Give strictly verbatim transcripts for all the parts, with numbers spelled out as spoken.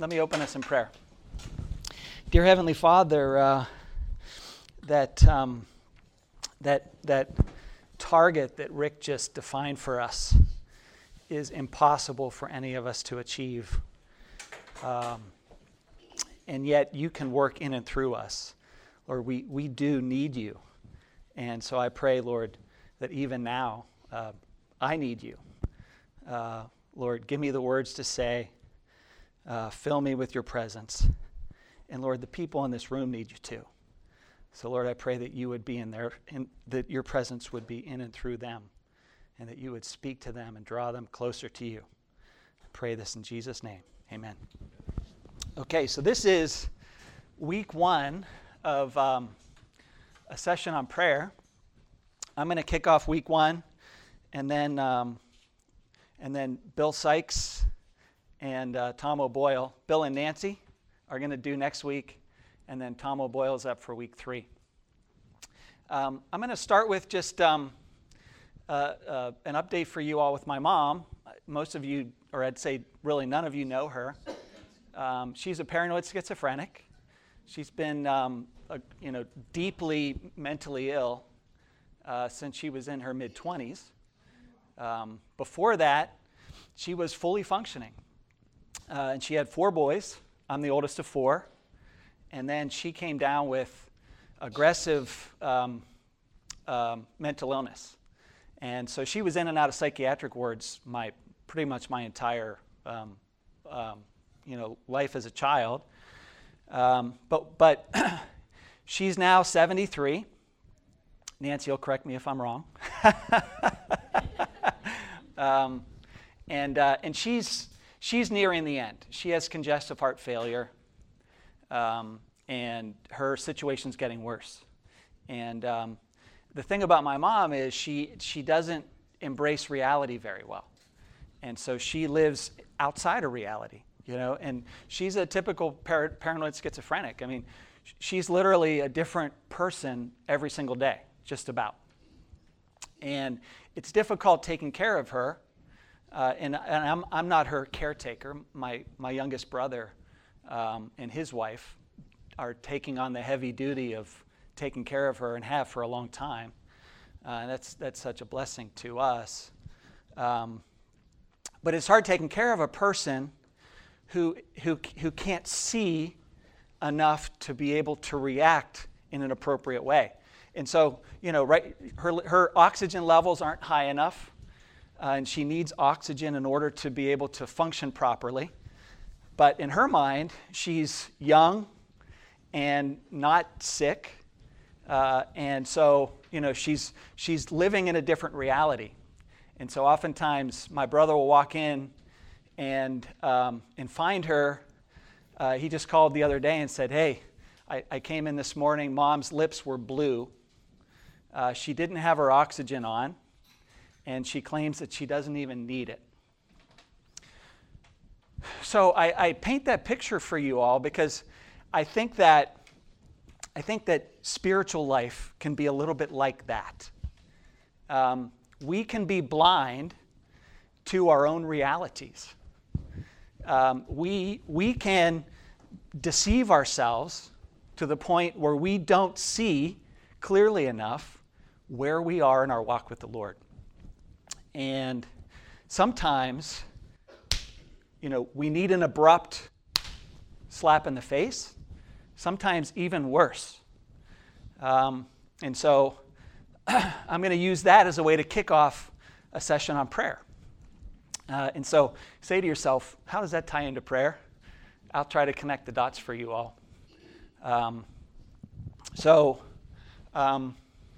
Let me open us in prayer. Dear Heavenly Father, uh, that um, that that target that Rick just defined for us is impossible for any of us to achieve, um, and yet you can work in and through us. Lord, we we do need you, and so I pray, Lord, that even now uh, I need you. Uh, Lord, give me the words to say. Uh, fill me with your presence. And Lord, the people in this room need you too. So Lord, I pray that you would be in there, and that your presence would be in and through them, and that you would speak to them and draw them closer to you. I pray this in Jesus' name. Amen. Okay, so this is week one of um, a session on prayer. I'm going to kick off week one, and then um, and then Bill Sykes and uh, Tom O'Boyle, Bill and Nancy, are going to do next week, and then Tom O'Boyle's up for week three. Um, I'm going to start with just um, uh, uh, an update for you all with my mom. Most of you, or I'd say really none of you know her. Um, she's a paranoid schizophrenic. She's been um, a, you know, deeply mentally ill uh, since she was in her mid-twenties. Um, before that, she was fully functioning. Uh, and she had four boys. I'm the oldest of four. And then she came down with aggressive um, um, mental illness. And so she was in and out of psychiatric wards my pretty much my entire um, um, you know life as a child. Um, but but she's now seventy-three. Nancy will correct me if I'm wrong. um, and uh, and she's She's nearing the end. She has congestive heart failure, um, and her situation's getting worse. And um, the thing about my mom is she she doesn't embrace reality very well, and so she lives outside of reality, you know. And she's a typical par- paranoid schizophrenic. I mean, she's literally a different person every single day, just about. And it's difficult taking care of her. Uh, and and I'm I'm not her caretaker. My my youngest brother um, and his wife are taking on the heavy duty of taking care of her and have for a long time. Uh, and that's that's such a blessing to us. Um, but it's hard taking care of a person who who who can't see enough to be able to react in an appropriate way. And so you know, right, her her oxygen levels aren't high enough. Uh, and she needs oxygen in order to be able to function properly. But in her mind, she's young and not sick. Uh, and so, you know, she's she's living in a different reality. And so oftentimes my brother will walk in and um, and find her. Uh, he just called the other day and said, hey, I, I came in this morning, Mom's lips were blue. Uh, she didn't have her oxygen on. And she claims that she doesn't even need it. So I, I paint that picture for you all because I think that I think that spiritual life can be a little bit like that. Um, we can be blind to our own realities. Um, we we can deceive ourselves to the point where we don't see clearly enough where we are in our walk with the Lord. And sometimes, you know, we need an abrupt slap in the face, sometimes even worse. Um, and so I'm going to use that as a way to kick off a session on prayer. Uh, and so say to yourself, how does that tie into prayer? I'll try to connect the dots for you all. Um, so... Um,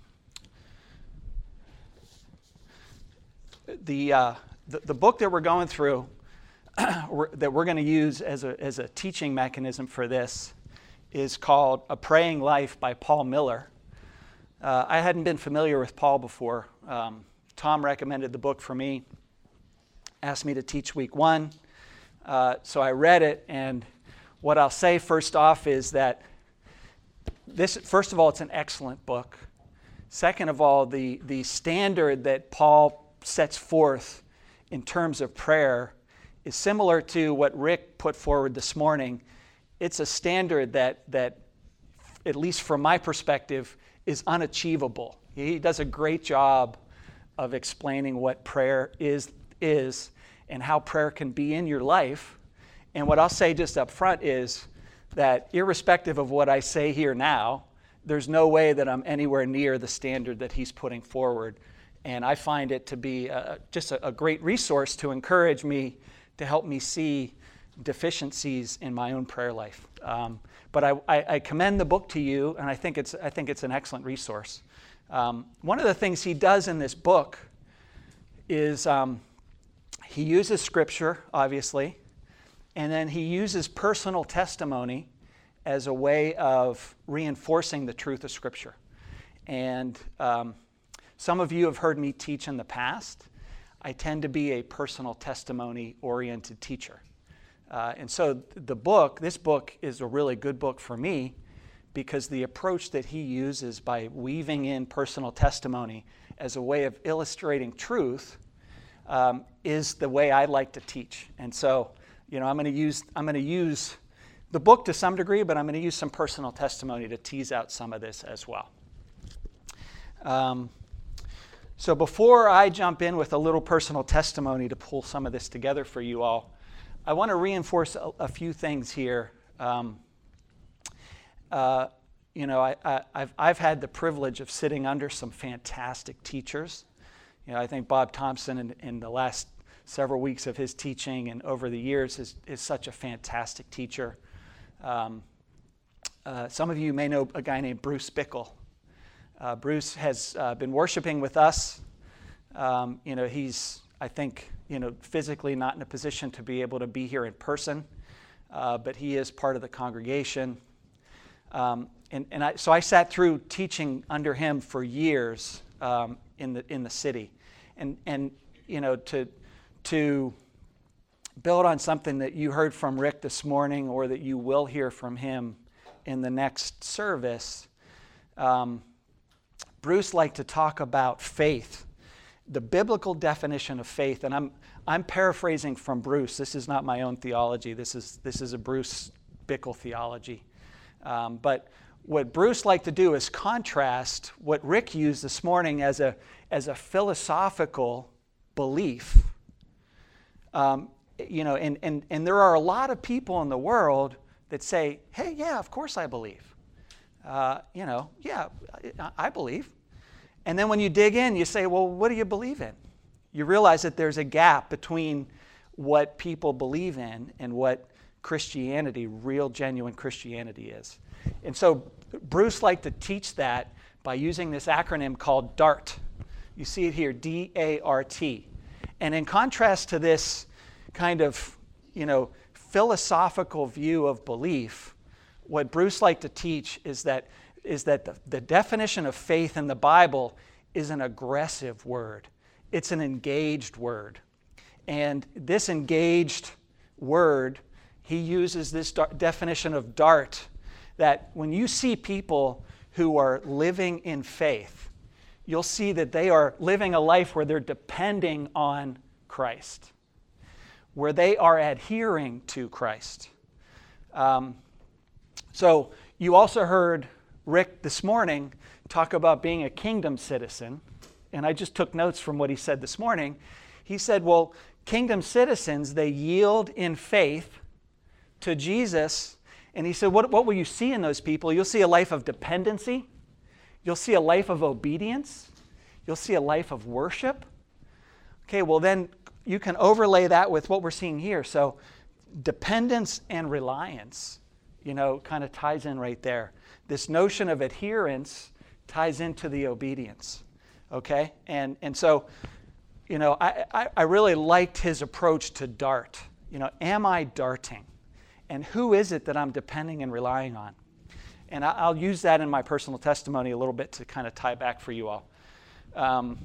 The, uh, the the book that we're going through, we're, that we're going to use as a as a teaching mechanism for this, is called A Praying Life by Paul Miller. Uh, I hadn't been familiar with Paul before. Um, Tom recommended the book for me, asked me to teach week one, uh, so I read it. And what I'll say first off is that this, first of all, it's an excellent book. Second of all, the the standard that Paul sets forth in terms of prayer is similar to what Rick put forward this morning. It's a standard that, that, at least from my perspective, is unachievable. He does a great job of explaining what prayer is, is and how prayer can be in your life. And what I'll say just up front is that irrespective of what I say here now, there's no way that I'm anywhere near the standard that he's putting forward. And I find it to be a, just a, a great resource to encourage me, to help me see deficiencies in my own prayer life. Um, but I, I, I commend the book to you, and I think it's, I think it's an excellent resource. Um, one of the things he does in this book is um, he uses scripture, obviously, and then he uses personal testimony as a way of reinforcing the truth of scripture. And um, some of you have heard me teach in the past. I tend to be a personal testimony-oriented teacher. Uh, and so the book, this book is a really good book for me because the approach that he uses by weaving in personal testimony as a way of illustrating truth um, is the way I like to teach. And so, you know, I'm going to use I'm going to use the book to some degree, but I'm going to use some personal testimony to tease out some of this as well. Um, so before I jump in with a little personal testimony to pull some of this together for you all, I want to reinforce a, a few things here. Um, uh, you know, I, I, I've, I've had the privilege of sitting under some fantastic teachers. You know, I think Bob Thompson in, in the last several weeks of his teaching and over the years is, is such a fantastic teacher. Um, uh, some of you may know a guy named Bruce Bickle. Uh, Bruce has uh, been worshiping with us. Um, you know, he's, I think, you know, physically not in a position to be able to be here in person, uh, but he is part of the congregation. Um, and and I, so I sat through teaching under him for years um, in the in the city, and and you know to to build on something that you heard from Rick this morning, or that you will hear from him in the next service. Um, Bruce liked to talk about faith, the biblical definition of faith, and I'm I'm paraphrasing from Bruce. This is not my own theology. This is this is a Bruce Bickle theology. Um, but what Bruce liked to do is contrast what Rick used this morning as a as a philosophical belief. Um, you know, and, and and there are a lot of people in the world that say, "Hey, yeah, of course I believe." Uh, you know, yeah, I, I believe. And then when you dig in, you say, "Well, what do you believe in?" You realize that there's a gap between what people believe in and what Christianity, real, genuine Christianity is. And so Bruce liked to teach that by using this acronym called DART. You see it here, D A R T. And in contrast to this kind of, you know, philosophical view of belief, what Bruce liked to teach is that is that the, the definition of faith in the Bible is an aggressive word. It's an engaged word. And this engaged word, he uses this da- definition of DART, that when you see people who are living in faith, you'll see that they are living a life where they're depending on Christ, where they are adhering to Christ. Um, so you also heard Rick this morning talk about being a kingdom citizen, and I just took notes from what he said this morning. He said, well, kingdom citizens, they yield in faith to Jesus. And he said, what, what will you see in those people? You'll see a life of dependency. You'll see a life of obedience. You'll see a life of worship. Okay, well then you can overlay that with what we're seeing here. So dependence and reliance, you know, kind of ties in right there. This notion of adherence ties into the obedience. Okay? And and so, you know, I, I, I really liked his approach to DART. You know, am I darting? And who is it that I'm depending and relying on? And I, I'll use that in my personal testimony a little bit to kind of tie back for you all. Um,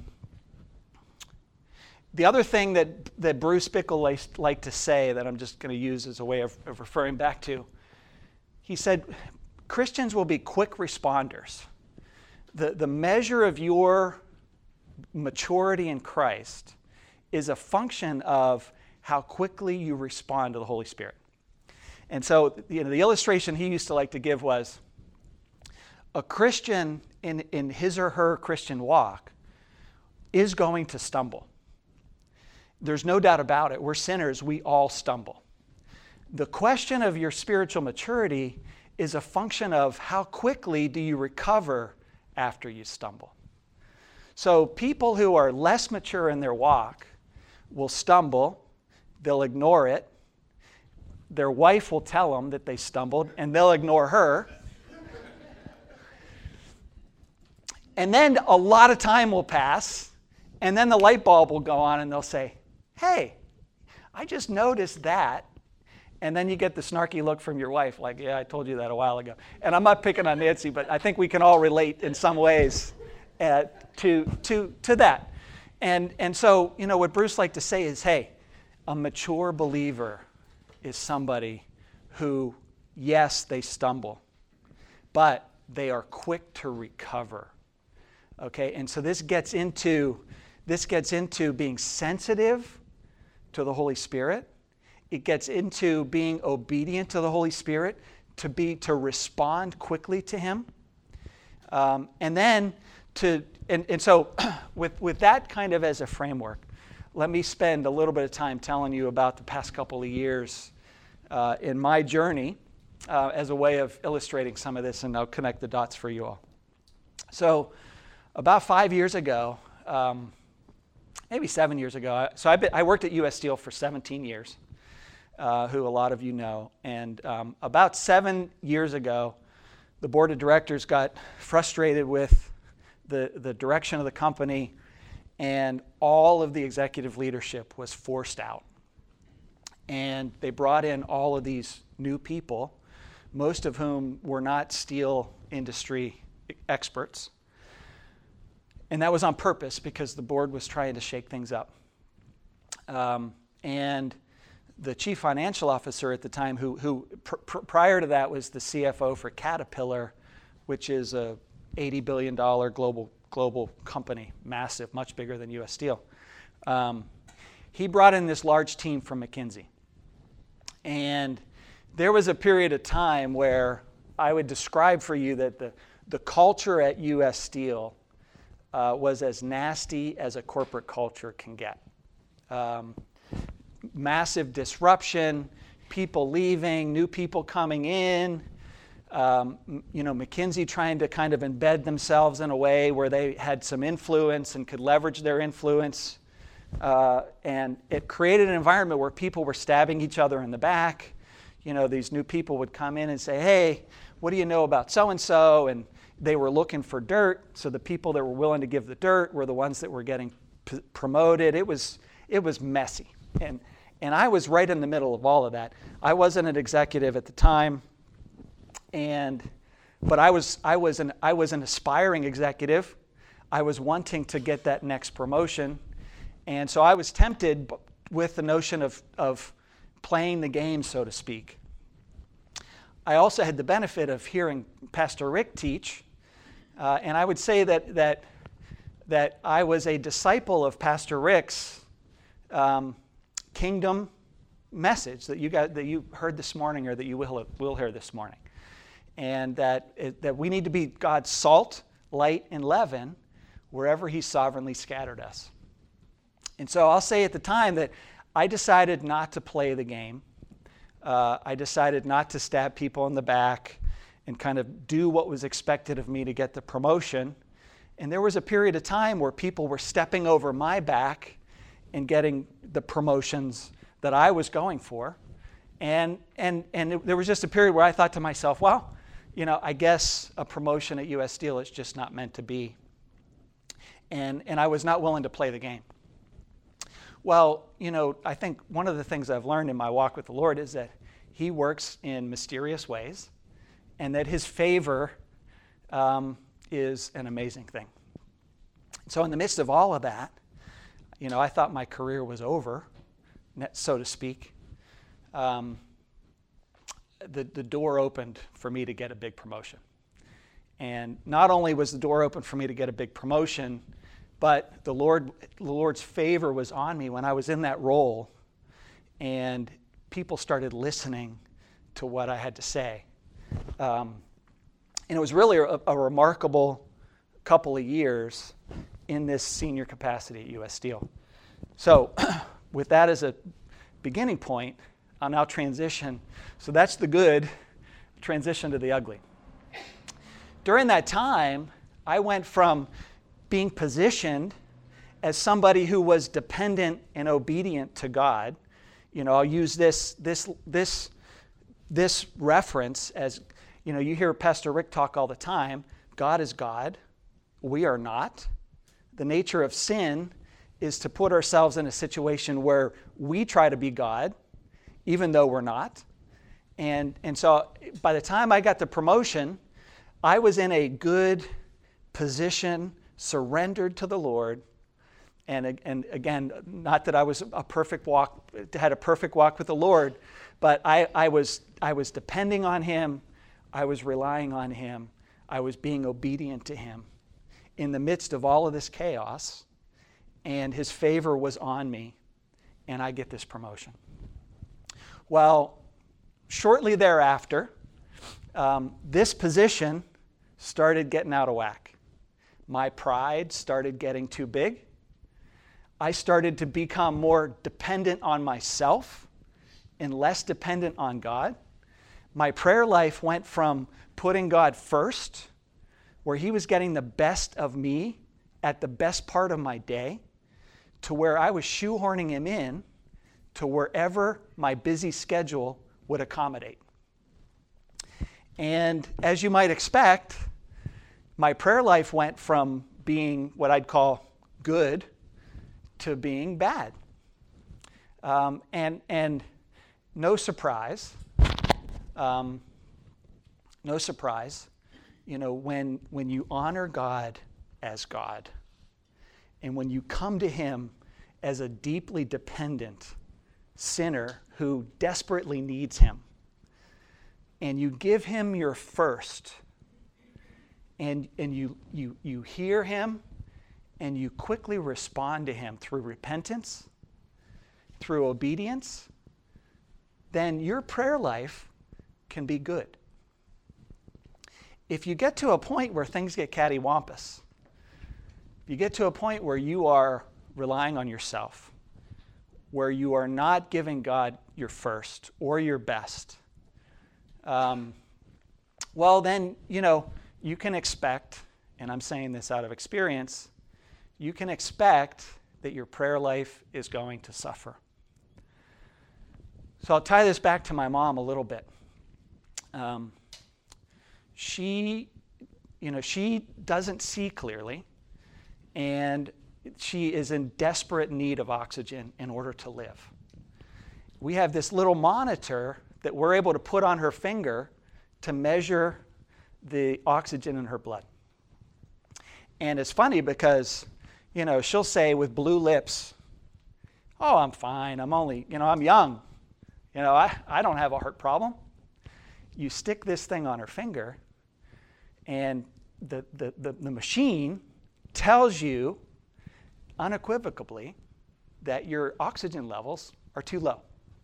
the other thing that, that Bruce Bickle liked, liked to say that I'm just going to use as a way of, of referring back to, he said, Christians will be quick responders. The, the measure of your maturity in Christ is a function of how quickly you respond to the Holy Spirit. And so, you know, the illustration he used to like to give was a Christian in, in his or her Christian walk is going to stumble. There's no doubt about it. We're sinners. We all stumble. The question of your spiritual maturity is a function of how quickly do you recover after you stumble. So people who are less mature in their walk will stumble, they'll ignore it, their wife will tell them that they stumbled, and they'll ignore her. And then a lot of time will pass, and then the light bulb will go on, and they'll say, hey, I just noticed that. And then you get the snarky look from your wife, like, yeah, I told you that a while ago. And I'm not picking on Nancy, but I think we can all relate in some ways uh, to, to, to that. And, and so, you know, what Bruce liked to say is, hey, a mature believer is somebody who, yes, they stumble, but they are quick to recover. Okay, and so this gets into, this gets into being sensitive to the Holy Spirit. It gets into being obedient to the Holy Spirit, to be to respond quickly to Him, um, and then to and, and so with with that kind of as a framework, let me spend a little bit of time telling you about the past couple of years uh, in my journey uh, as a way of illustrating some of this, and I'll connect the dots for you all. So, about five years ago, um, maybe seven years ago, so I, been, I worked at U S Steel for seventeen years. Uh, who a lot of you know. And um, about seven years ago, the board of directors got frustrated with the, the direction of the company, and all of the executive leadership was forced out. And they brought in all of these new people, most of whom were not steel industry experts. And that was on purpose because the board was trying to shake things up. Um, and the chief financial officer at the time, who, who pr- pr- prior to that was the C F O for Caterpillar, which is a eighty billion dollars global global company, massive, much bigger than U S Steel. Um, he brought in this large team from McKinsey. And there was a period of time where I would describe for you that the, the culture at U S Steel uh, was as nasty as a corporate culture can get. Um, massive disruption, people leaving, new people coming in, um, you know, McKinsey trying to kind of embed themselves in a way where they had some influence and could leverage their influence. Uh, and it created an environment where people were stabbing each other in the back. You know, these new people would come in and say, hey, what do you know about so-and-so? And they were looking for dirt, so the people that were willing to give the dirt were the ones that were getting p- promoted. It was, it was messy. And and I was right in the middle of all of that. I wasn't an executive at the time, and but I was I was an I was an aspiring executive. I was wanting to get that next promotion, and so I was tempted with the notion of of playing the game, so to speak. I also had the benefit of hearing Pastor Rick teach, uh, and I would say that that that I was a disciple of Pastor Rick's Um, kingdom message that you got that you heard this morning, or that you will will hear this morning, and that it, that we need to be God's salt, light, and leaven wherever He sovereignly scattered us. And so I'll say at the time that I decided not to play the game. Uh, I decided not to stab people in the back and kind of do what was expected of me to get the promotion. And there was a period of time where people were stepping over my back and getting the promotions that I was going for. And and and it, there was just a period where I thought to myself, well, you know, I guess a promotion at U S Steel is just not meant to be. And and I was not willing to play the game. Well, you know, I think one of the things I've learned in my walk with the Lord is that He works in mysterious ways, and that His favor um, is an amazing thing. So in the midst of all of that, you know, I thought my career was over, so to speak. Um, the, the door opened for me to get a big promotion. And not only was the door open for me to get a big promotion, but the Lord, the Lord's favor was on me when I was in that role. and people started listening to what I had to say. Um, and it was really a, a remarkable couple of years in this senior capacity at U S Steel. So with that as a beginning point, I'll now transition. So that's the good, transition to the ugly. During that time, I went from being positioned as somebody who was dependent and obedient to God. You know, I'll use this this this this reference as, you know, you hear Pastor Rick talk all the time. God is God. We are not. The nature of sin is to put ourselves in a situation where we try to be God, even though we're not. And and so by the time I got the promotion, I was in a good position, surrendered to the Lord. And, and again, not that I was a perfect walk, had a perfect walk with the Lord, but I, I was I was depending on Him. I was relying on Him. I was being obedient to Him in the midst of all of this chaos, and His favor was on me, and I get this promotion. Well, shortly thereafter, um, this position started getting out of whack. My pride started getting too big. I started to become more dependent on myself and less dependent on God. My prayer life went from putting God first, where He was getting the best of me at the best part of my day, to where I was shoehorning Him in to wherever my busy schedule would accommodate. And as you might expect, my prayer life went from being what I'd call good to being bad. Um, and, and no surprise, um, no surprise, you know, when, when you honor God as God, and when you come to Him as a deeply dependent sinner who desperately needs Him, and you give Him your first, and, and you, you, you hear Him, and you quickly respond to Him through repentance, through obedience, then your prayer life can be good. If you get to a point where things get cattywampus, if you get to a point where you are relying on yourself, where you are not giving God your first or your best, um, well then, you know, you can expect, and I'm saying this out of experience, you can expect that your prayer life is going to suffer. So I'll tie this back to my mom a little bit. Um, she, you know, she doesn't see clearly, and she is in desperate need of oxygen in order to live. We have this little monitor that we're able to put on her finger to measure the oxygen in her blood. And it's funny because, you know, she'll say with blue lips, "Oh, I'm fine. I'm only, you know, I'm young. You know, I, I don't have a heart problem." You stick this thing on her finger, and the, the, the, the machine tells you unequivocally that your oxygen levels are too low.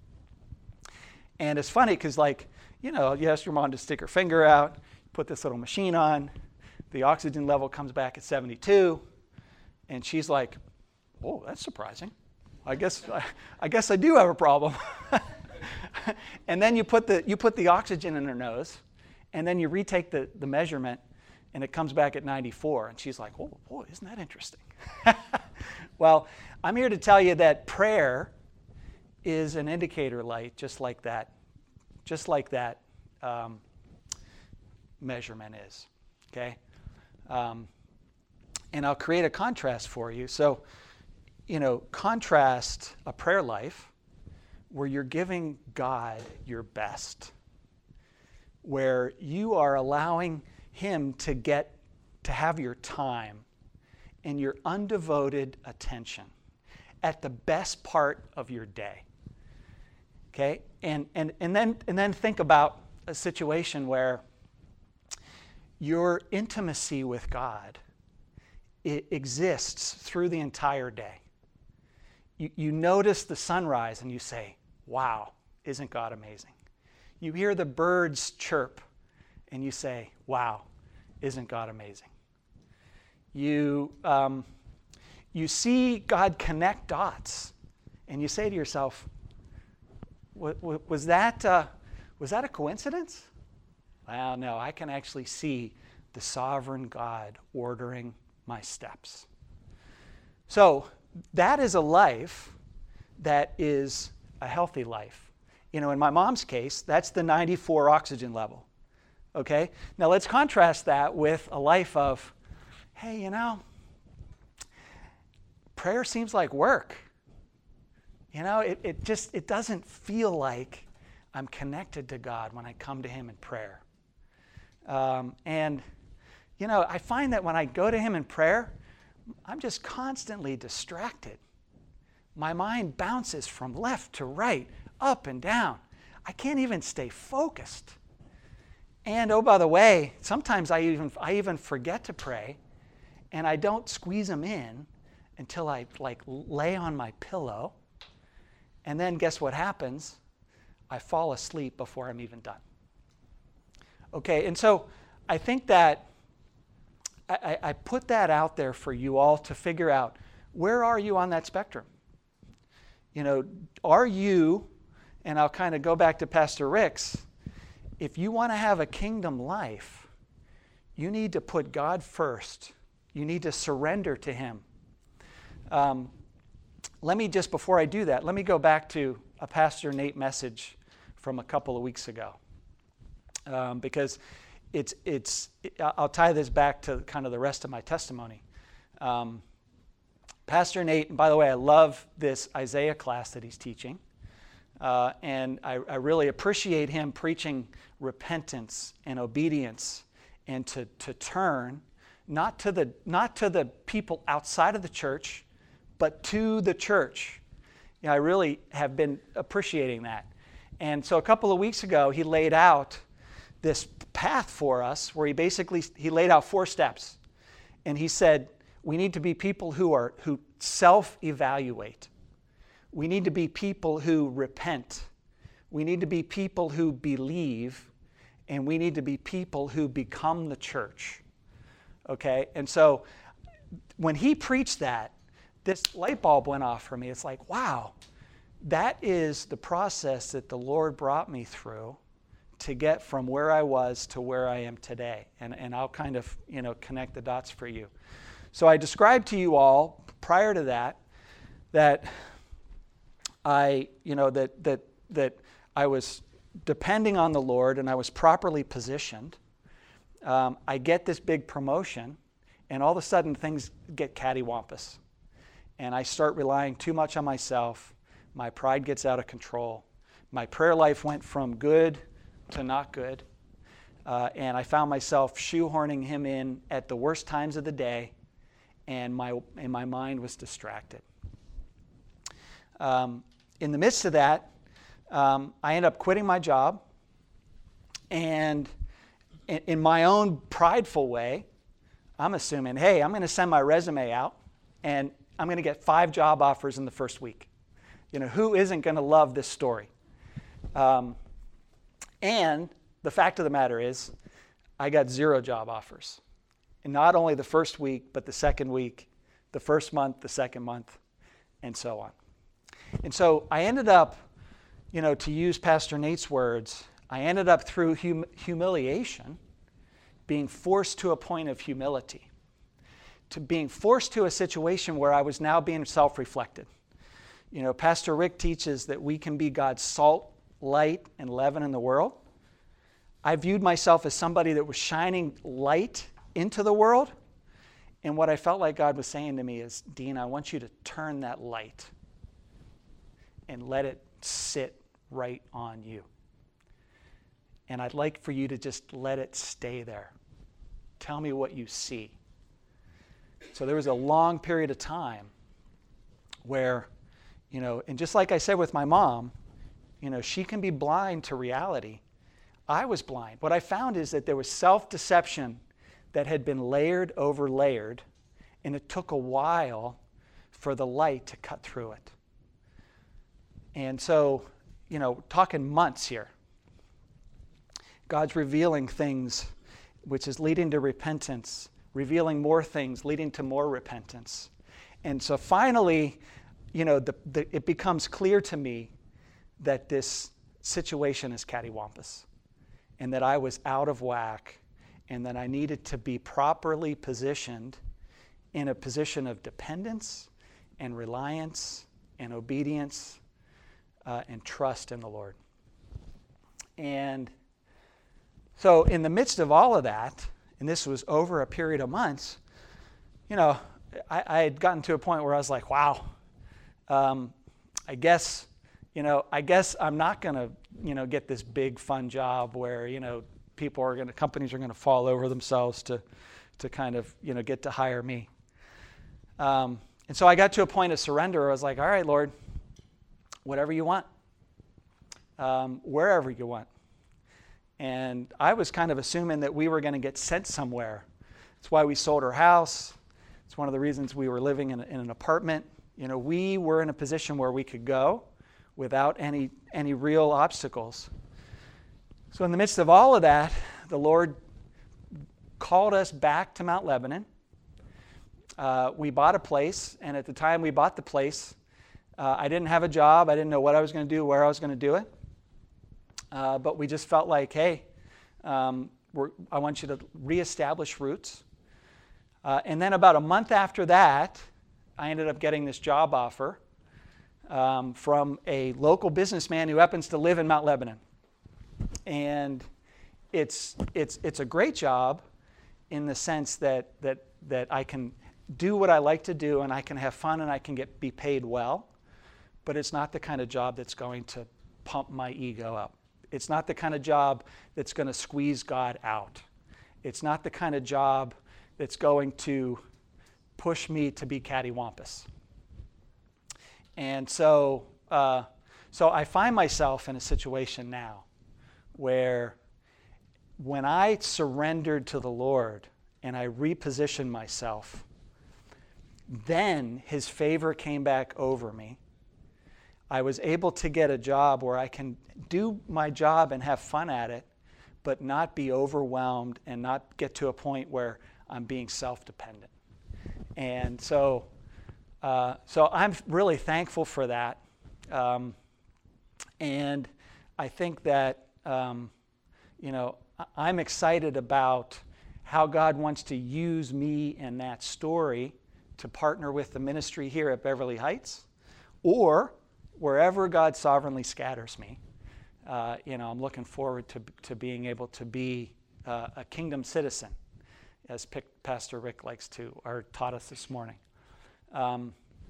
And it's funny because, like, you know, you ask your mom to stick her finger out, put this little machine on, the oxygen level comes back at seventy-two, and she's like, "Oh, that's surprising. I guess I, I guess I do have a problem." And then you put the you put the oxygen in her nose, and then you retake the, the measurement, and it comes back at ninety-four, and she's like, "Oh, boy, isn't that interesting?" Well, I'm here to tell you that prayer is an indicator light, just like that, just like that um, measurement is. Okay, um, and I'll create a contrast for you. So, you know, contrast a prayer life where you're giving God your best, where you are allowing Him to get to have your time and your undevoted attention at the best part of your day. Okay? And and and then and then think about a situation where your intimacy with God, it exists through the entire day. You, you notice the sunrise and you say, wow, isn't God amazing? You hear the birds chirp, and you say, wow, isn't God amazing? You, um, you see God connect dots, and you say to yourself, was that, uh, was that a coincidence? Well, no, I can actually see the sovereign God ordering my steps. So that is a life that is a healthy life. You know, in my mom's case, that's the ninety-four oxygen level. Okay? Now let's contrast that with a life of, hey, you know, prayer seems like work. You know, it, it just, it doesn't feel like I'm connected to God when I come to Him in prayer. Um, and, you know, I find that when I go to Him in prayer, I'm just constantly distracted. My mind bounces from left to right, up and down. I can't even stay focused. And oh, by the way, sometimes I even I even forget to pray, and I don't squeeze them in until I like lay on my pillow. And then guess what happens? I fall asleep before I'm even done. Okay, and so I think that I, I put that out there for you all to figure out, where are you on that spectrum? You know, are you, and I'll kind of go back to Pastor Rick's, if you want to have a kingdom life, you need to put God first. You need to surrender to Him. Um, let me just, before I do that, let me go back to a Pastor Nate message from a couple of weeks ago. Um, because it's, it's, it, I'll tie this back to kind of the rest of my testimony. Um, Pastor Nate, and by the way, I love this Isaiah class that he's teaching. Uh, and I, I really appreciate him preaching repentance and obedience and to, to turn, not to the, not to the people outside of the church, but to the church. You know, I really have been appreciating that. And so a couple of weeks ago, he laid out this path for us where he basically, he laid out four steps. And he said, we need to be people who are, who self-evaluate. We need to be people who repent. We need to be people who believe. And we need to be people who become the church. Okay? And so when he preached that, this light bulb went off for me. It's like, wow, that is the process that the Lord brought me through to get from where I was to where I am today. And, and I'll kind of, you know, connect the dots for you. So I described to you all prior to that, that I, you know, that that that I was depending on the Lord and I was properly positioned. Um, I get this big promotion, and all of a sudden things get cattywampus. And I start relying too much on myself. My pride gets out of control. My prayer life went from good to not good. Uh, and I found myself shoehorning Him in at the worst times of the day, and my, and my mind was distracted. Um, in the midst of that, um, I ended up quitting my job, and in, in my own prideful way, I'm assuming, hey, I'm going to send my resume out, and I'm going to get five job offers in the first week. You know, who isn't going to love this story? Um, and the fact of the matter is, I got zero job offers. And not only the first week, but the second week, the first month, the second month, and so on. And so I ended up, you know, to use Pastor Nate's words, I ended up through hum- humiliation, being forced to a point of humility, to being forced to a situation where I was now being self-reflected. You know, Pastor Rick teaches that we can be God's salt, light, and leaven in the world. I viewed myself as somebody that was shining light into the world, and what I felt like God was saying to me is, Dean, I want you to turn that light and let it sit right on you. And I'd like for you to just let it stay there. Tell me what you see. So there was a long period of time where, you know, and just like I said with my mom, you know, she can be blind to reality. I was blind. What I found is that there was self-deception that had been layered over layered, and it took a while for the light to cut through it. And so, you know, talking months here. God's revealing things which is leading to repentance, revealing more things, leading to more repentance. And so finally, you know, the, the, it becomes clear to me that this situation is cattywampus and that I was out of whack and that I needed to be properly positioned in a position of dependence and reliance and obedience uh, and trust in the Lord. And so in the midst of all of that, and this was over a period of months, you know, I, I had gotten to a point where I was like, wow, um, I guess, you know, I guess I'm not going to, you know, get this big fun job where, you know, people are going to, companies are going to fall over themselves to, to kind of, you know, get to hire me. Um, and so I got to a point of surrender where I was like, all right, Lord, whatever you want, um, wherever you want. And I was kind of assuming that we were going to get sent somewhere. That's why we sold our house. It's one of the reasons we were living in, a, in an apartment. You know, we were in a position where we could go without any any real obstacles. So in the midst of all of that, the Lord called us back to Mount Lebanon. Uh, we bought a place, and at the time we bought the place, uh, I didn't have a job. I didn't know what I was going to do, where I was going to do it. Uh, but we just felt like, hey, um, we're, I want you to reestablish roots. Uh, and then about a month after that, I ended up getting this job offer um, from a local businessman who happens to live in Mount Lebanon. And it's it's it's a great job in the sense that that that I can do what I like to do, and I can have fun, and I can get be paid well. But it's not the kind of job that's going to pump my ego up. It's not the kind of job that's going to squeeze God out. It's not the kind of job that's going to push me to be cattywampus. And so, uh, so I find myself in a situation now where when I surrendered to the Lord and I repositioned myself, then His favor came back over me. I was able to get a job where I can do my job and have fun at it, but not be overwhelmed and not get to a point where I'm being self-dependent. And so, uh, so I'm really thankful for that. Um, and I think that, um, you know, I'm excited about how God wants to use me in that story to partner with the ministry here at Beverly Heights, or wherever God sovereignly scatters me. Uh, you know, I'm looking forward to to being able to be uh, a kingdom citizen, as P- Pastor Rick likes to, or taught us this morning. Um,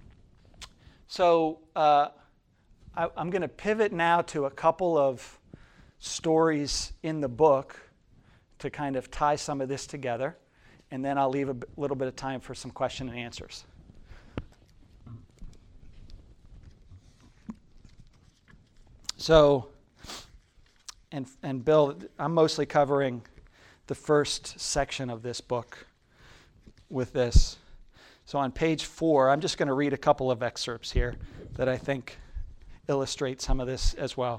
so uh, I, I'm going to pivot now to a couple of stories in the book to kind of tie some of this together, and then I'll leave a b- little bit of time for some question and answers. So, and and Bill, I'm mostly covering the first section of this book with this. So on page four, I'm just going to read a couple of excerpts here that I think illustrate some of this as well.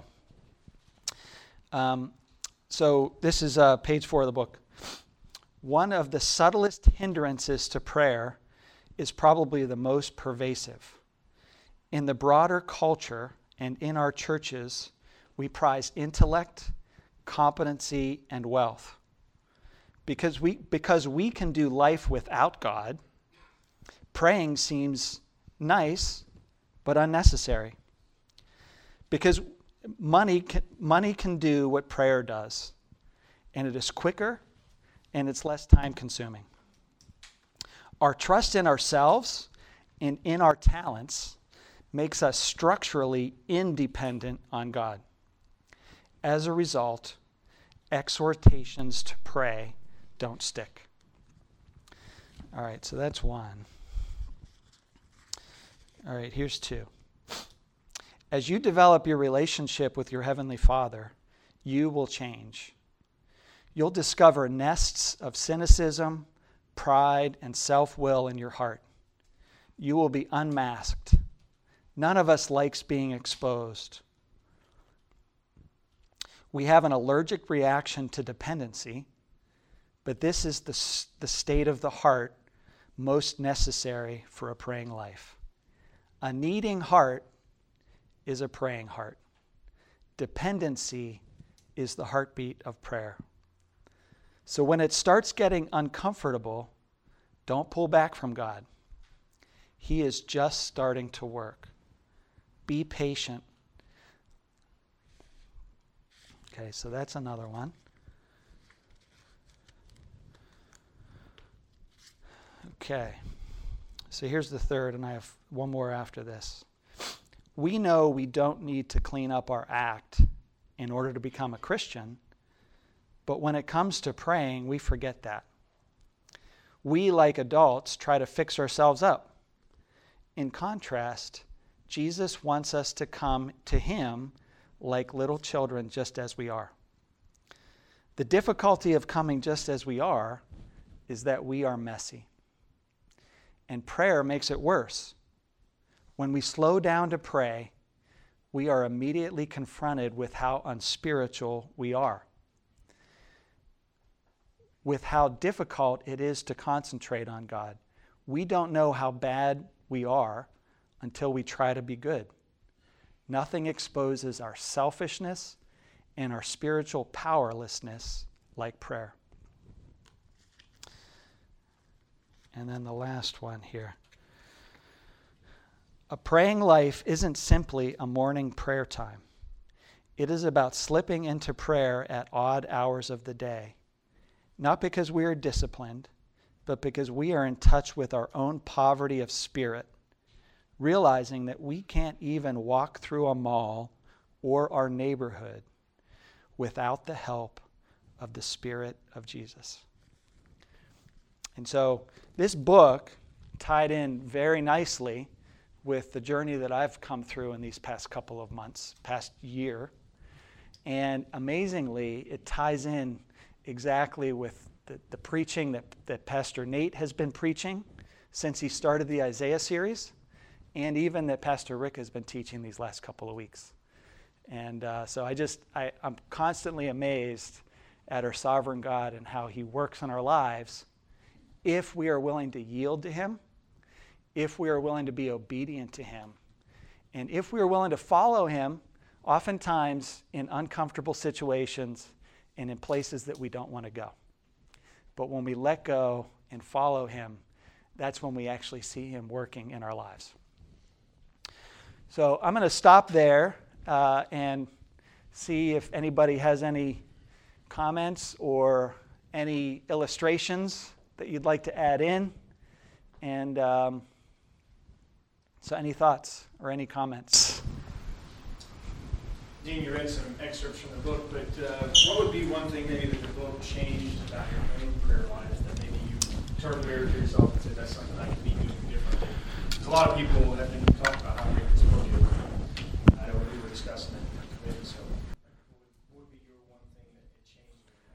Um, so this is uh, page four of the book. One of the subtlest hindrances to prayer is probably the most pervasive. In the broader culture and in our churches, we prize intellect, competency, and wealth. Because we, because we can do life without God, praying seems nice, but unnecessary. Because money can, money can do what prayer does, and it is quicker, and it's less time-consuming. Our trust in ourselves and in our talents makes us structurally independent on God. As a result, exhortations to pray don't stick. All right, so that's one. All right, here's two. As you develop your relationship with your Heavenly Father, you will change. You'll discover nests of cynicism, pride, and self-will in your heart. You will be unmasked. None of us likes being exposed. We have an allergic reaction to dependency, but this is the, the state of the heart most necessary for a praying life. A needing heart is a praying heart. Dependency is the heartbeat of prayer. So when it starts getting uncomfortable, don't pull back from God. He is just starting to work. Be patient. Okay, so that's another one. Okay, so here's the third, and I have one more after this. We know we don't need to clean up our act in order to become a Christian, but when it comes to praying, we forget that. We, like adults, try to fix ourselves up. In contrast, Jesus wants us to come to him like little children, just as we are. The difficulty of coming just as we are is that we are messy. And prayer makes it worse. When we slow down to pray, we are immediately confronted with how unspiritual we are, with how difficult it is to concentrate on God. We don't know how bad we are until we try to be good. Nothing exposes our selfishness and our spiritual powerlessness like prayer. And then the last one here. A praying life isn't simply a morning prayer time. It is about slipping into prayer at odd hours of the day, not because we are disciplined, but because we are in touch with our own poverty of spirit, realizing that we can't even walk through a mall or our neighborhood without the help of the Spirit of Jesus. And so this book tied in very nicely with the journey that I've come through in these past couple of months, past year. And amazingly, it ties in exactly with the, the preaching that, that Pastor Nate has been preaching since he started the Isaiah series, and even that Pastor Rick has been teaching these last couple of weeks. And uh, so I just, I, I'm constantly amazed at our sovereign God and how he works in our lives if we are willing to yield to him, if we are willing to be obedient to him, and if we are willing to follow him, oftentimes in uncomfortable situations and in places that we don't want to go. But when we let go and follow him, that's when we actually see him working in our lives. So I'm going to stop there uh, and see if anybody has any comments or any illustrations that you'd like to add in. And um, so any thoughts or any comments? Dean, you read some excerpts from the book, but uh, what would be one thing maybe that the book changed about your own prayer life that maybe you turned the mirror to yourself and said, that's something I could be doing differently? Because a lot of people have been talking about how great this book is. I know we were discussing it in the committee, so what would be your one thing that it changed in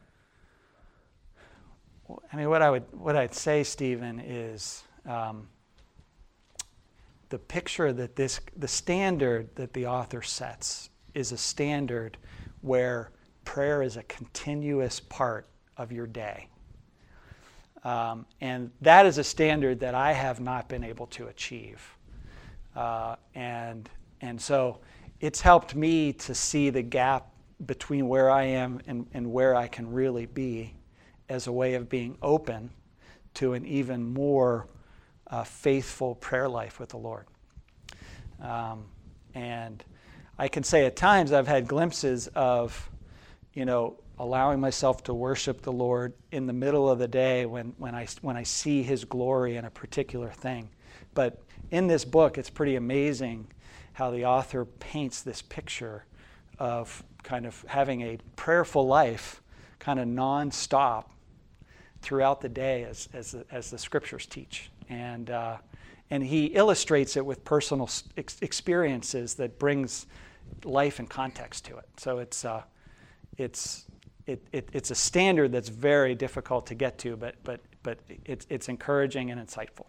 your life? I mean, what I would, what I'd say, Stephen, is um, the picture that this, the standard that the author sets is a standard where prayer is a continuous part of your day. Um, and that is a standard that I have not been able to achieve. Uh, and, and so it's helped me to see the gap between where I am and, and where I can really be as a way of being open to an even more uh, faithful prayer life with the Lord. Um, and I can say at times I've had glimpses of, you know, allowing myself to worship the Lord in the middle of the day when, when I when I see his glory in a particular thing. But in this book, it's pretty amazing how the author paints this picture of kind of having a prayerful life, kind of nonstop throughout the day as as the, as the scriptures teach. And uh, and he illustrates it with personal ex- experiences that brings life and context to it. So it's uh, it's it, it it's a standard that's very difficult to get to, but but but it's it's encouraging and insightful.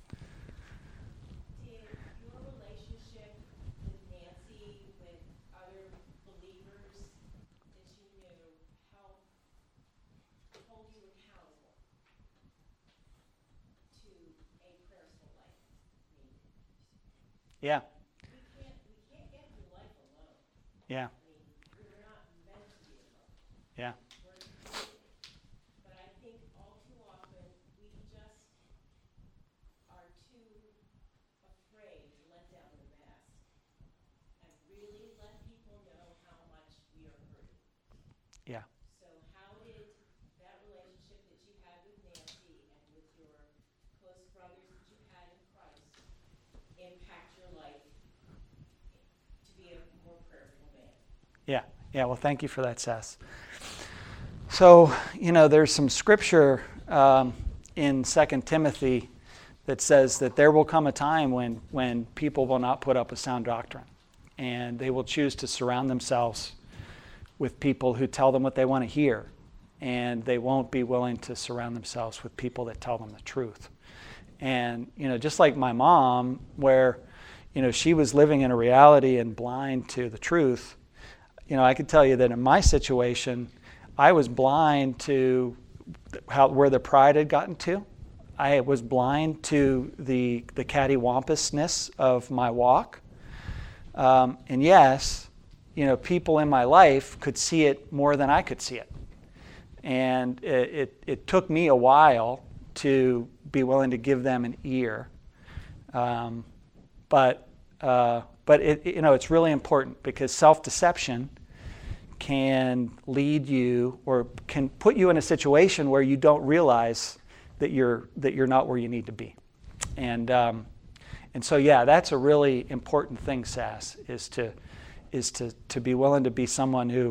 Did your relationship with Nancy, with other Yeah. We can't, we can't get through life alone. Yeah. I mean, we're not meant to be alone. Yeah. We're created. But I think all too often, we just are too afraid to let down the mask and really let people know how much we are hurting. Yeah. So how did that relationship that you had with Nancy and with your close brothers that you had in Christ impact your life to be a more prayerful man? Yeah. Yeah. Well, thank you for that, Seth. So, you know, there's some scripture um, in Second Timothy that says that there will come a time when, when people will not put up with sound doctrine, and they will choose to surround themselves with people who tell them what they want to hear, and they won't be willing to surround themselves with people that tell them the truth. And, you know, just like my mom, where, you know, she was living in a reality and blind to the truth, you know, I could tell you that in my situation, I was blind to how where the pride had gotten to. I was blind to the the cattywampusness of my walk. Um, and yes, you know, people in my life could see it more than I could see it. And it, it, it took me a while to be willing to give them an ear. Um, but uh, but it, you know, it's really important, because self-deception can lead you, or can put you in a situation where you don't realize that you're that you're not where you need to be. And um, and so yeah, that's a really important thing, Sass, is to is to to be willing to be someone who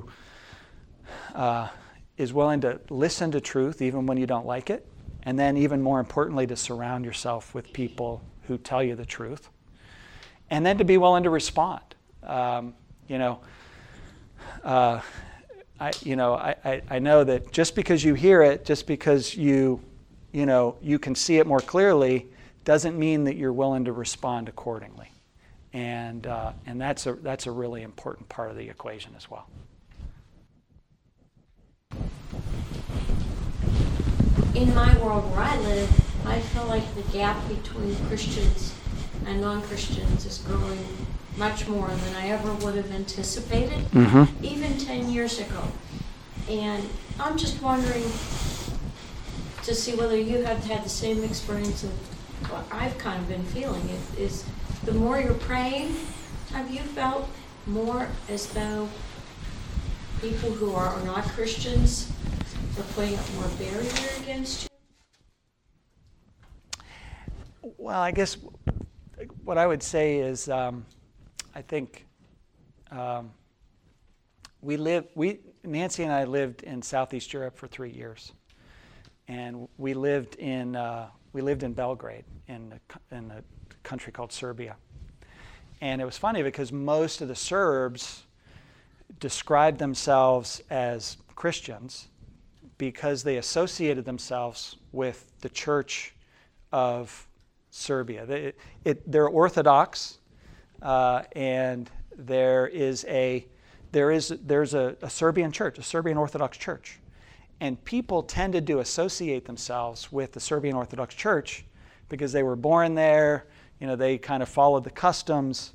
uh, is willing to listen to truth even when you don't like it, and then even more importantly, to surround yourself with people who tell you the truth, and then to be willing to respond. Um, you know. Uh, I, you know, I, I, I know that just because you hear it, just because you, you know, you can see it more clearly, doesn't mean that you're willing to respond accordingly, and uh, and that's a that's a really important part of the equation as well. In my world where I live, I feel like the gap between Christians and non-Christians is growing much more than I ever would have anticipated, Mm-hmm. even ten years ago. And I'm just wondering to see whether you have had the same experience of what I've kind of been feeling. It is the more you're praying, have you felt more as though people who are, are not Christians are putting up more barrier against you? Well, I guess what I would say is, um, I think um, we live. We Nancy and I lived in Southeast Europe for three years, and we lived in uh, we lived in Belgrade in a, in a country called Serbia. And it was funny because most of the Serbs described themselves as Christians because they associated themselves with the Church of Serbia. They, it, they're Orthodox. Uh, and there is a there is there's a, a Serbian church, a Serbian Orthodox church, and people tended to associate themselves with the Serbian Orthodox Church because they were born there. You know, they kind of followed the customs.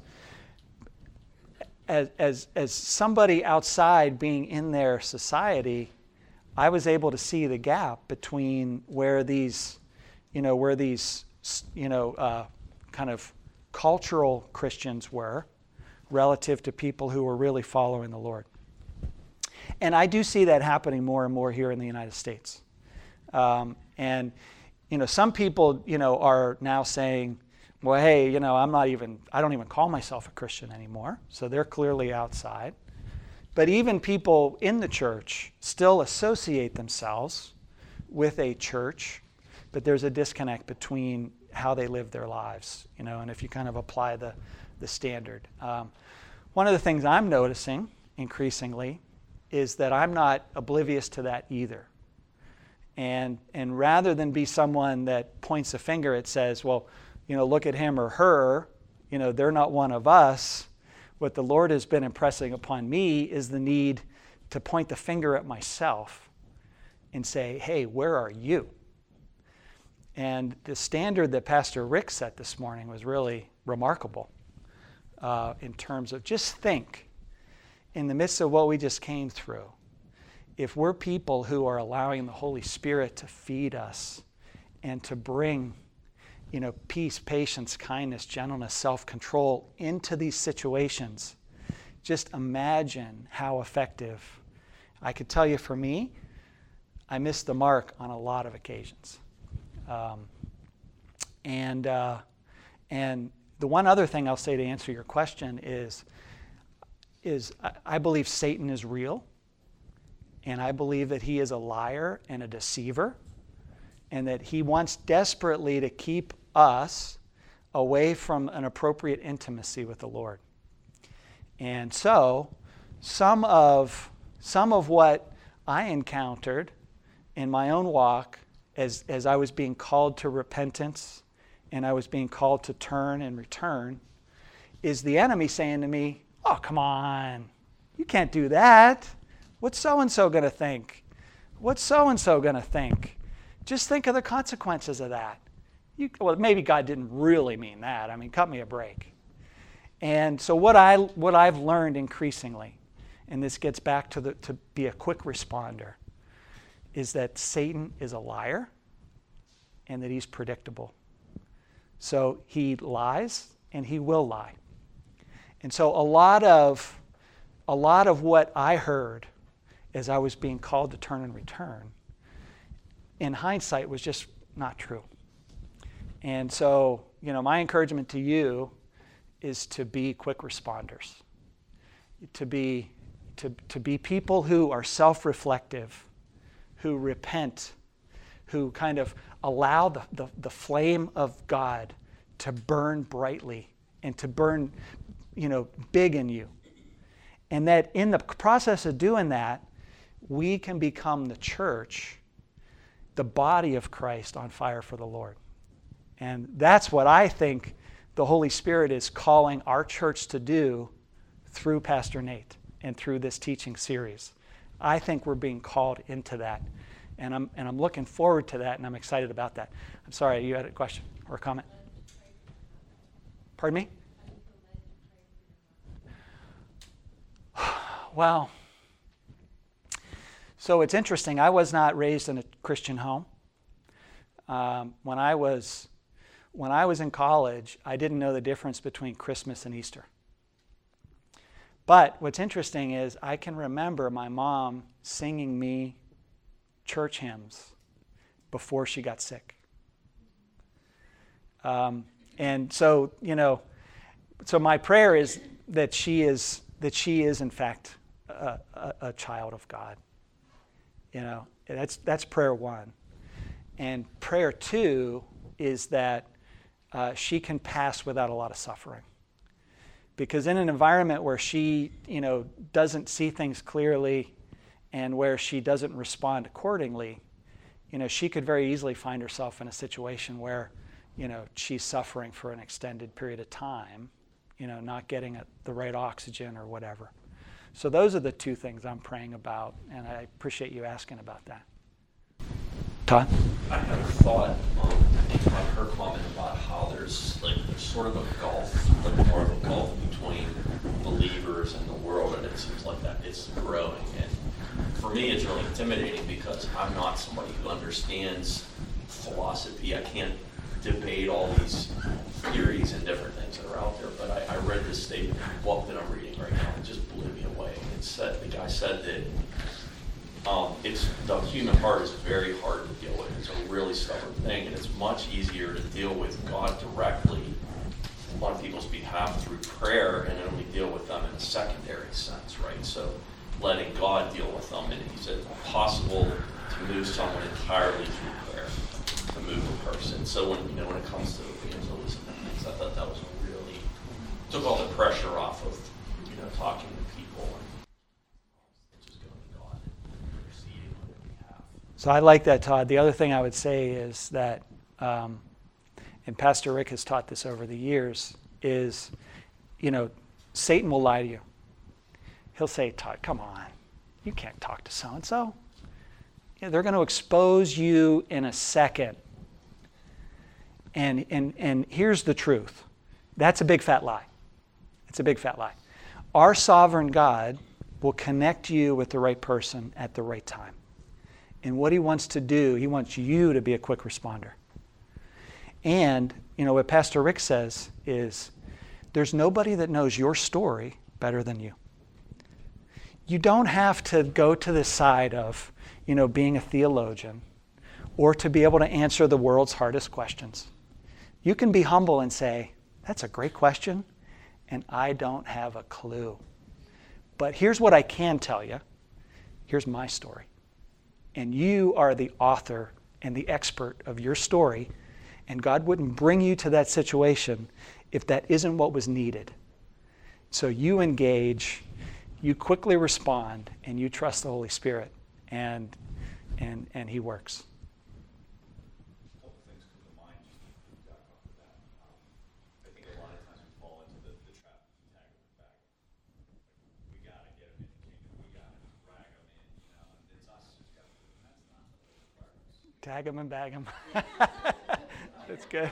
As as as somebody outside being in their society, I was able to see the gap between where these, you know, where these, you know, uh, kind of cultural Christians were relative to people who were really following the Lord. And I do see that happening more and more here in the United States. Um, and, you know, some people, you know, are now saying, well, hey, you know, I'm not even, I don't even call myself a Christian anymore. So they're clearly outside. But even people in the church still associate themselves with a church, but there's a disconnect between how they live their lives, you know, and if you kind of apply the, the standard. Um, one of the things I'm noticing increasingly is that I'm not oblivious to that either. And and rather than be someone that points a finger, it says, well, you know, look at him or her, you know, they're not one of us. What the Lord has been impressing upon me is the need to point the finger at myself and say, hey, where are you? And the standard that Pastor Rick set this morning was really remarkable. uh, in terms of just think, in the midst of what we just came through, if we're people who are allowing the Holy Spirit to feed us and to bring, you know, peace, patience, kindness, gentleness, self-control into these situations, just imagine how effective. I could tell you for me, I missed the mark on a lot of occasions. Um, and uh, and the one other thing I'll say to answer your question is, is I, I believe Satan is real, and I believe that he is a liar and a deceiver, and that he wants desperately to keep us away from an appropriate intimacy with the Lord. And so, some of some of what I encountered in my own walk as, as I was being called to repentance and I was being called to turn and return is the enemy saying to me, oh, come on, you can't do that. What's so-and-so going to think? What's so-and-so going to think? Just think of the consequences of that. You, well, maybe God didn't really mean that. I mean, cut me a break. And so what, I, what I've learned increasingly, and this gets back to, the, to be a quick responder, is that Satan is a liar and that he's predictable. So he lies and he will lie. And so a lot of, a lot of what I heard as I was being called to turn and return, in hindsight, was just not true. And so, you know, my encouragement to you is to be quick responders, to be, to, to be people who are self-reflective, who repent, who kind of allow the, the, the flame of God to burn brightly and to burn, you know, big in you. And that in the process of doing that, we can become the church, the body of Christ on fire for the Lord. And that's what I think the Holy Spirit is calling our church to do through Pastor Nate and through this teaching series. I think we're being called into that. And I'm, and I'm looking forward to that, and I'm excited about that. I'm sorry, you had a question or a comment? Pardon me? Well, so it's interesting. I was not raised in a Christian home. Um, when I was when I was in college, I didn't know the difference between Christmas and Easter. But what's interesting is I can remember my mom singing me church hymns before she got sick. Um, and so, you know, so my prayer is that she is that she is in fact a, a, a child of God. You know, that's that's prayer one. And prayer two is that uh, she can pass without a lot of suffering. Because in an environment where she, you know, doesn't see things clearly and where she doesn't respond accordingly, you know, she could very easily find herself in a situation where, you know, she's suffering for an extended period of time, you know, not getting a, the right oxygen or whatever. So those are the two things I'm praying about, and I appreciate you asking about that. Todd? I had a thought um, on her comment about how there's like there's sort of a gulf, like more of a gulf between believers and the world, and it seems like that it's growing. And for me, it's really intimidating because I'm not somebody who understands philosophy. I can't debate all these theories and different things that are out there. But I, I read this statement in the book that I'm reading right now, and it just blew me away. It said the guy said that. Um, it's the human heart is very hard to deal with. It's a really stubborn thing, and it's much easier to deal with God directly on people's behalf through prayer, and only deal with them in a secondary sense, right? So letting God deal with them, and he said it's possible to move someone entirely through prayer, to move a person. So when you know when it comes to evangelism and things, I thought that was really took all the pressure off of you know talking to people. And, So I like that, Todd. The other thing I would say is that, um, and Pastor Rick has taught this over the years, is, you know, Satan will lie to you. He'll say, Todd, come on. You can't talk to so-and-so. Yeah, they're going to expose you in a second. And, and, and here's the truth. That's a big fat lie. It's a big fat lie. Our sovereign God will connect you with the right person at the right time. And what he wants to do, he wants you to be a quick responder. And, you know, what Pastor Rick says is, there's nobody that knows your story better than you. You don't have to go to the side of, you know, being a theologian or to be able to answer the world's hardest questions. You can be humble and say, that's a great question, and I don't have a clue. But here's what I can tell you. Here's my story. And you are the author and the expert of your story, and God wouldn't bring you to that situation if that isn't what was needed. So you engage, you quickly respond, and you trust the Holy Spirit, and and and he works. A couple things come to mind just to back off of that. Um, I think a lot of times we fall into the, the trap of tagging them back. Like, we gotta get them in the kingdom. We gotta drag them in, you know, and it's us who's got to do it. That's not the requirements. Tag him and bag him. That's good.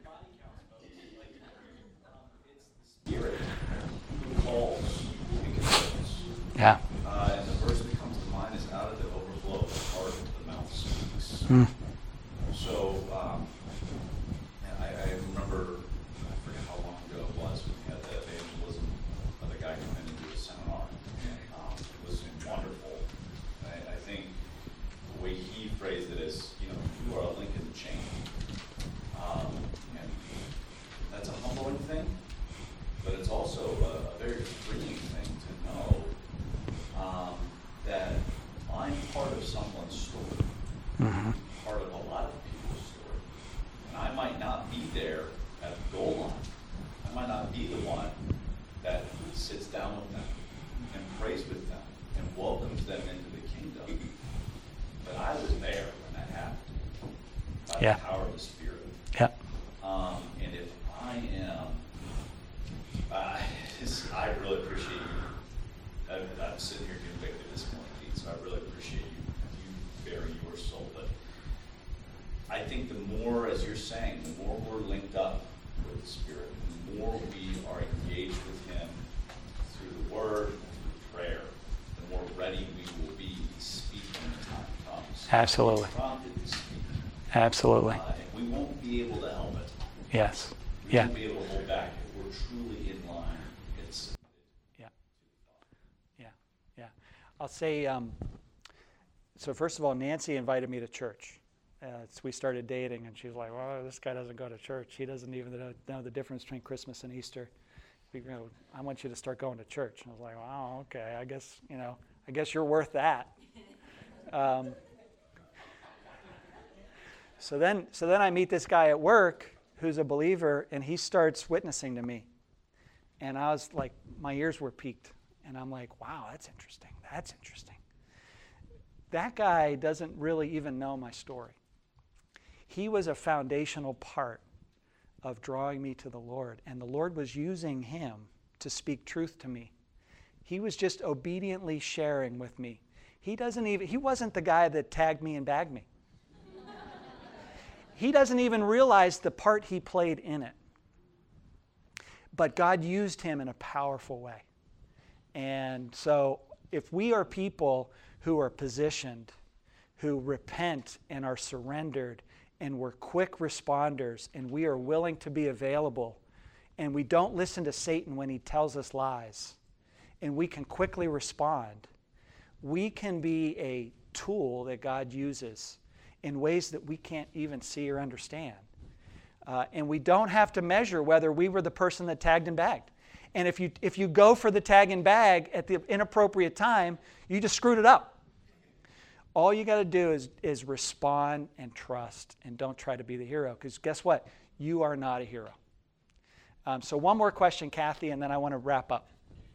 Spirit who calls and convicts. Yeah. Uh, and the verse that comes to mind is, out of the overflow of the heart the mouth speaks. Mm. So, um, and I, I remember, I forget how long ago it was, when we had the evangelism of the guy coming into a seminar. And um, it was wonderful. I, I think the way he phrased it is, you know, you are a link in the chain. Um, and that's a humbling thing. But it's also a, a very freeing thing to know um, that I'm part of someone's story, Mm-hmm. part of a lot of people's story. And I might not be there at the goal line. I might not be the one that sits down with them and prays with them and welcomes them into the kingdom. But I was there when that happened by Yeah. the power of the Spirit. Yeah. Um, and if I am Uh, it's, I really appreciate you. I'm, I'm sitting here convicted this morning, Pete, so I really appreciate you. You bury your soul. But I think the more, as you're saying, the more we're linked up with the Spirit, the more we are engaged with Him through the Word and through prayer, the more ready we will be to speak when the time comes. Absolutely. We're prompted to speak. Absolutely. Uh, and we won't be able to help it. Yes. We Yeah. won't be able to hold back if we're truly in line. It's Yeah. Yeah. Yeah. I'll say, um, so first of all, Nancy invited me to church. Uh, so we started dating, and she was like, well, this guy doesn't go to church. He doesn't even know the difference between Christmas and Easter. You know, I want you to start going to church. And I was like, wow, okay, I guess, you know, I guess you're worth that. Um, so then, so then I meet this guy at work who's a believer, and he starts witnessing to me. And I was like, my ears were piqued. And I'm like, wow, that's interesting. That's interesting. That guy doesn't really even know my story. He was a foundational part of drawing me to the Lord. And the Lord was using him to speak truth to me. He was just obediently sharing with me. He doesn't even, he wasn't the guy that tagged me and bagged me. He doesn't even realize the part he played in it. But God used him in a powerful way. And so if we are people who are positioned, who repent and are surrendered, and we're quick responders, and we are willing to be available, and we don't listen to Satan when he tells us lies, and we can quickly respond, we can be a tool that God uses in ways that we can't even see or understand. Uh, and we don't have to measure whether we were the person that tagged and bagged. And if you if you go for the tag and bag at the inappropriate time, you just screwed it up. All you got to do is, is respond and trust, and don't try to be the hero, because guess what? You are not a hero. Um, so one more question, Kathy, and then I want to wrap up.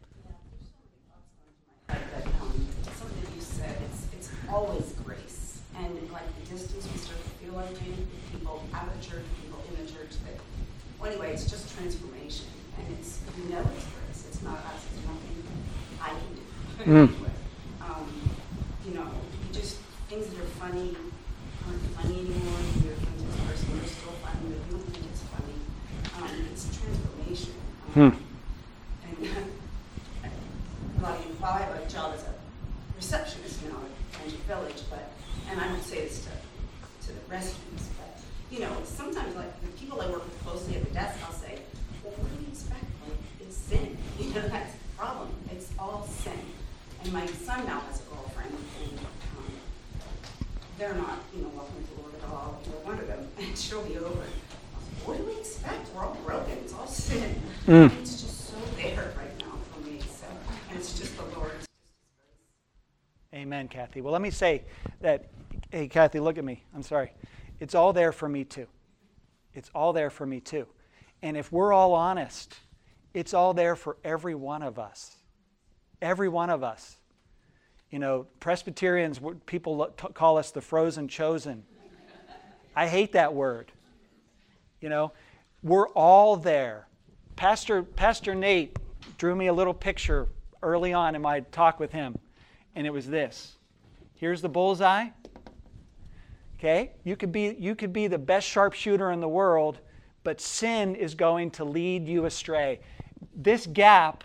But um, something that you said, it's, it's always grace. And like the distance we start to feel like maybe people out of the church, people in the church, that, well, anyway, it's just transformation. And it's, you know it's grace. It's not us. It's nothing I can do. Mm. Anyway, um, you know, you just, things that are funny aren't funny anymore. You're friends with this person, you're still funny, but you don't think it's funny. Um, it's transformation. Um, Hmm. And Angel Village, but, and I don't say this to, to the residents, but, you know, sometimes like the people I work with closely at the desk, I'll say, well, what do we expect? Like, it's sin. You know, that's the problem. It's all sin. And my son now has a girlfriend, and um, they're not, you know, welcome to the Lord at all. No wonder them, and she'll be over. What do we expect? We're all broken. It's all sin. Mm. It's just so there right now for me. So, and it's just the Lord. It's just His grace. Amen, Kathy. Well, let me say that, hey, Kathy, look at me. I'm sorry. It's all there for me too. It's all there for me too. And if we're all honest, it's all there for every one of us. Every one of us. You know, Presbyterians, people call us the frozen chosen. I hate that word. You know, we're all there. Pastor Pastor Nate drew me a little picture early on in my talk with him, and it was this. Here's the bullseye. Okay? You could be you could be the best sharpshooter in the world, but sin is going to lead you astray. This gap,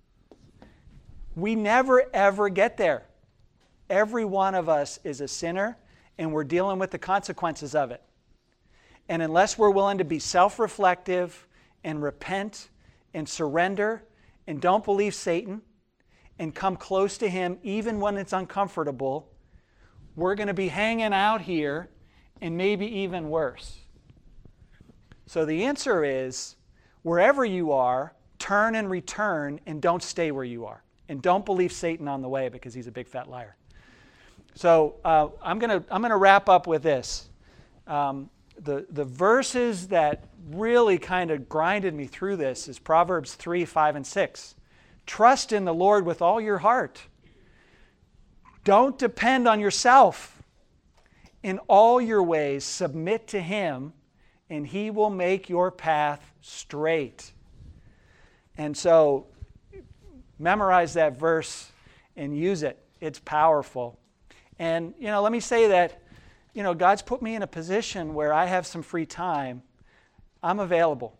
we never ever get there. Every one of us is a sinner, and we're dealing with the consequences of it. And unless we're willing to be self-reflective and repent and surrender and don't believe Satan and come close to him even when it's uncomfortable, we're going to be hanging out here and maybe even worse. So the answer is, wherever you are, turn and return and don't stay where you are. And don't believe Satan on the way because he's a big fat liar. So uh, I'm going to I'm going to wrap up with this. Um, The, the verses that really kind of grinded me through this is Proverbs three, five, and six. Trust in the Lord with all your heart. Don't depend on yourself. In all your ways, submit to Him, and He will make your path straight. And so, memorize that verse and use it. It's powerful. And, you know, let me say that You know, God's put me in a position where I have some free time. I'm available.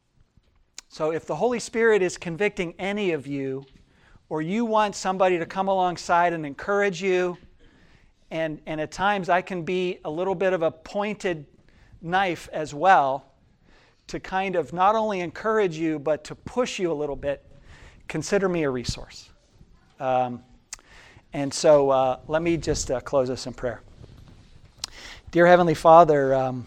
So if the Holy Spirit is convicting any of you, or you want somebody to come alongside and encourage you, and, and at times I can be a little bit of a pointed knife as well, to kind of not only encourage you, but to push you a little bit, consider me a resource. Um, and so uh, let me just uh, close us in prayer. Dear Heavenly Father, um,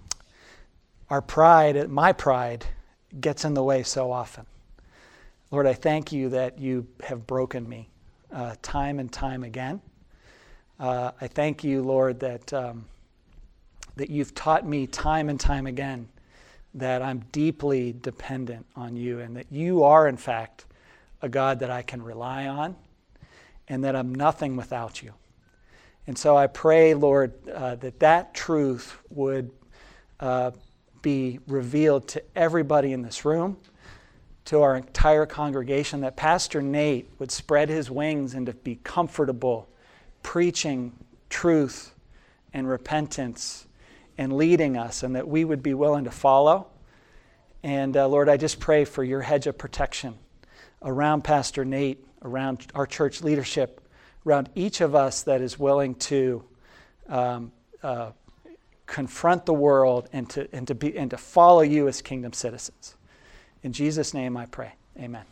our pride, my pride, gets in the way so often. Lord, I thank you that you have broken me uh, time and time again. Uh, I thank you, Lord, that um, that you've taught me time and time again that I'm deeply dependent on you, and that you are, in fact, a God that I can rely on, and that I'm nothing without you. And so I pray, Lord, uh, that that truth would uh, be revealed to everybody in this room, to our entire congregation, that Pastor Nate would spread his wings and to be comfortable preaching truth and repentance and leading us, and that we would be willing to follow. And uh, Lord, I just pray for your hedge of protection around Pastor Nate, around our church leadership, around each of us that is willing to um, uh, confront the world and to and to be and to follow you as kingdom citizens. In Jesus' name I pray. Amen.